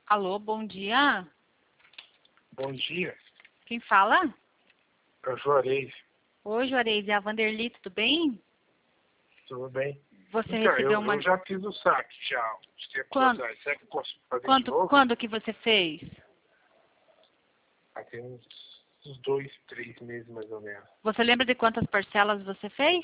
Alô, bom dia. Bom dia, Quem fala? é o Juarez, Oi, Juarez, é a Vanderly, tudo bem? tudo bem? Você Então, recebeu uma... eu já fiz o saque, já, uns tempos Quando, atrás. Será que eu posso fazer de quando, novo? quando que você fez? Tem uns 2, 3 meses mais ou menos. Você lembra de quantas parcelas você fez?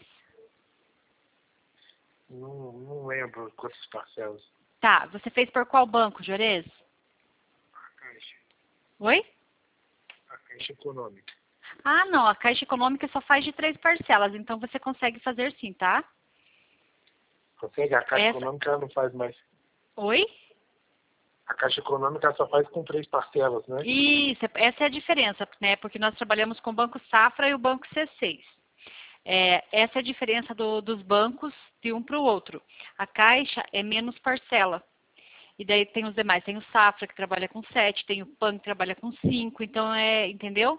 Não lembro quantas parcelas. Tá, você fez por qual banco, Juarez? A Caixa, Oi? a Caixa Econômica. Ah, não, a Caixa Econômica só faz de 3 parcelas, então você consegue fazer sim, tá? Consegue? A Caixa Essa... Econômica ela não faz mais. Oi? A Caixa Econômica ela só faz com 3 parcelas, né? Isso, essa é a diferença, né? Porque nós trabalhamos com o Banco Safra e o Banco C6. Essa é a diferença dos bancos de um para o outro. A Caixa é menos parcela. E daí tem os demais. Tem o Safra, que trabalha com 7, tem o PAN, que trabalha com 5. Então, entendeu?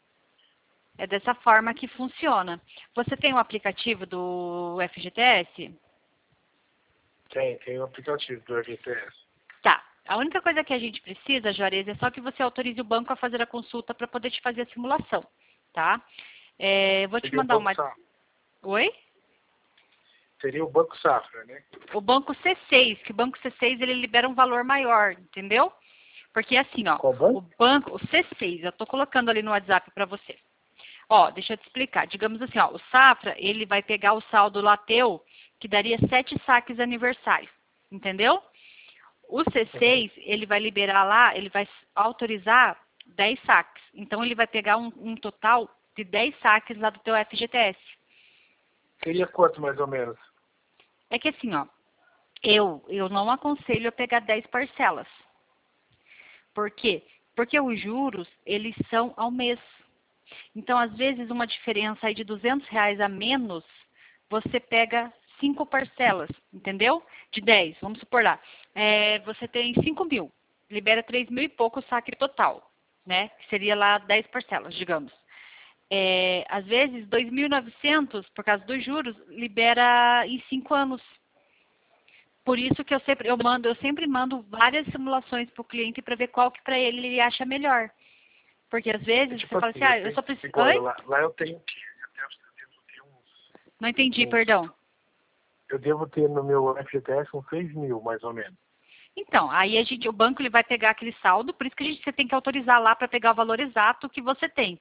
É dessa forma que funciona. Você tem o aplicativo do FGTS? Tem o aplicativo do FGTS. Tá. A única coisa que a gente precisa, Juarez, é só que você autorize o banco a fazer a consulta para poder te fazer a simulação, tá? Eu vou te Seria o mandar Banco uma... Safra. Oi? Seria o Banco Safra, né? O banco C6, que o banco C6 ele libera um valor maior, entendeu? Porque assim, ó, Qual banco? o C6, eu tô colocando ali no WhatsApp para você. Ó, deixa eu te explicar. Digamos assim, ó, o Safra, ele vai pegar o saldo lá teu, que daria 7 saques aniversário, entendeu? O C6, ele vai liberar lá, ele vai autorizar 10 saques. Então, ele vai pegar um total de 10 saques lá do teu FGTS. Seria quanto mais ou menos? É que assim, ó, eu não aconselho a pegar 10 parcelas. Por quê? Porque os juros, eles são ao mês. Então, às vezes, uma diferença aí de R$ 200 a menos, você pega 5 parcelas, entendeu? De 10, vamos supor lá. Você tem 5 mil, libera 3 mil e pouco o saque total, né? Que seria lá 10 parcelas, digamos. Às vezes, 2.900, por causa dos juros, libera em 5 anos. Por isso que eu sempre mando várias simulações para o cliente para ver qual que para ele acha melhor. Porque às vezes você Tipo fala assim, assim, ah, eu eu tenho, só preciso... igual Oi? lá eu tenho que devo ter Não entendi, uns, perdão. eu devo ter no meu FGTS uns 6 mil, mais ou menos. Então, aí o banco ele vai pegar aquele saldo, por isso que você tem que autorizar lá para pegar o valor exato que você tem.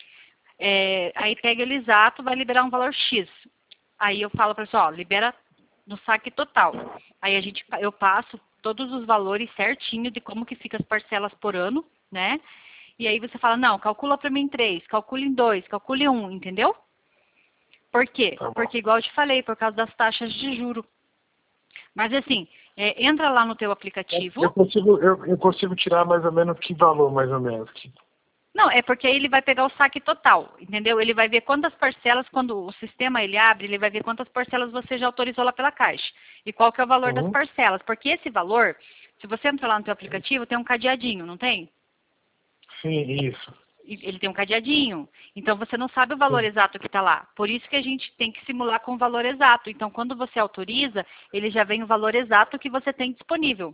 Aí pega ele exato, vai liberar um valor X. Aí eu falo para você, ó, libera no saque total. Aí eu passo todos os valores certinho de como que fica as parcelas por ano, né? E aí você fala, não, calcula para mim em 3, calcule em 2, calcule em 1, entendeu? Por quê? Tá bom. Porque igual eu te falei, por causa das taxas de juro. Mas assim, entra lá no teu aplicativo. Eu consigo tirar mais ou menos que valor, mais ou menos. Não, é porque aí ele vai pegar o saque total, entendeu? Ele vai ver quantas parcelas, quando o sistema ele abre, ele vai ver quantas parcelas você já autorizou lá pela Caixa. E qual que é o valor das Uhum. parcelas. Porque esse valor, se você entrar lá no teu aplicativo, tem um cadeadinho, não tem? Sim, isso. Ele tem um cadeadinho. Então você não sabe o valor Sim. exato que está lá. Por isso que a gente tem que simular com o valor exato. Então quando você autoriza, ele já vem o valor exato que você tem disponível.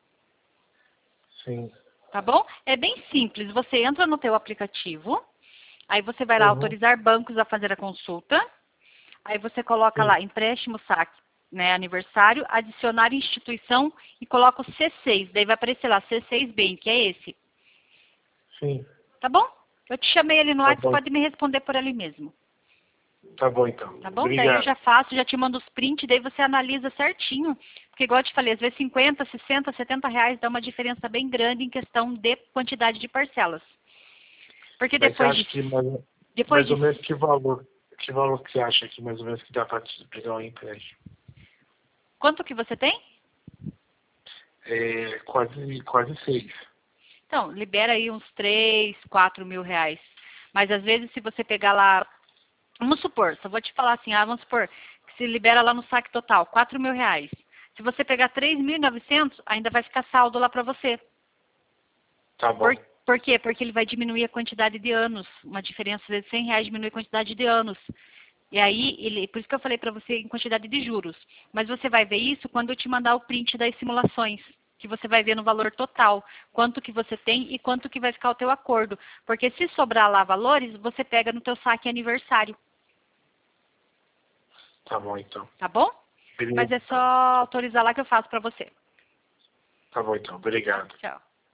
Sim. Tá bom? É bem simples. Você entra no teu aplicativo, aí você vai lá Uhum. autorizar bancos a fazer a consulta, aí você coloca Sim. lá empréstimo saque, né, aniversário, adicionar instituição e coloca o C6. Daí vai aparecer lá C6 Bank, que é esse. Sim. Tá bom? Eu te chamei ali no Tá WhatsApp, bom. pode me responder por ali mesmo. Tá bom, então. Tá bom? Daí eu Obrigado. já faço, já te mando os prints, daí você analisa certinho. Porque igual eu te falei, às vezes 50, 60, R$ 70 dá uma diferença bem grande em questão de quantidade de parcelas. Porque Mas você acha que depois mais de ou menos que valor que você acha que mais ou menos que dá para pegar um empréstimo? quanto que você tem? Quase 6. Então, libera aí uns 3, 4 mil reais. Mas às vezes se você pegar lá, vamos supor, só vou te falar assim, vamos supor que se libera lá no saque total, 4 mil reais. Se você pegar 3.900, ainda vai ficar saldo lá para você. Tá bom. Por quê? Porque ele vai diminuir a quantidade de anos. Uma diferença de R$ 100 diminui a quantidade de anos. E aí, por isso que eu falei para você em quantidade de juros. Mas você vai ver isso quando eu te mandar o print das simulações que você vai ver no valor total, quanto que você tem e quanto que vai ficar o teu acordo. Porque se sobrar lá valores, você pega no teu saque aniversário. Tá bom, então. Tá bom? Beleza. Mas é só autorizar lá que eu faço pra você. Tá bom, então. Obrigado. Tchau.